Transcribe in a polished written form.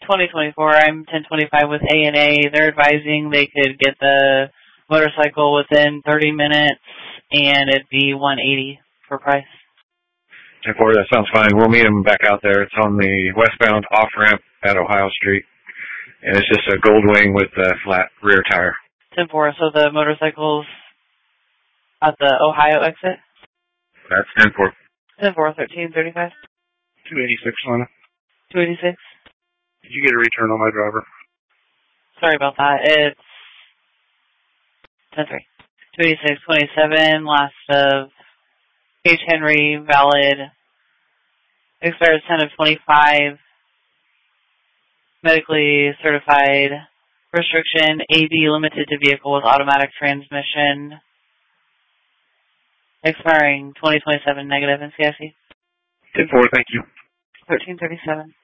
2024. I'm 1025 with A&A. They're advising they could get the motorcycle within 30 minutes, and it'd be $180 for price. 10-4, that sounds fine. We'll meet them back out there. It's on the westbound off-ramp at Ohio Street, and it's just a gold wing with a flat rear tire. 10-4, so the motorcycle's at the Ohio exit? That's 10-4. 10-4, 1335. 286, Lana. 286. Did you get a return on my driver? Sorry about that. It's 10-3. 286-27, last of H. Henry, valid. Expires 10/25. Medically certified. Restriction, AB limited to vehicle with automatic transmission. Expiring 2027 negative NCIC. 10-4, thank you. 1337.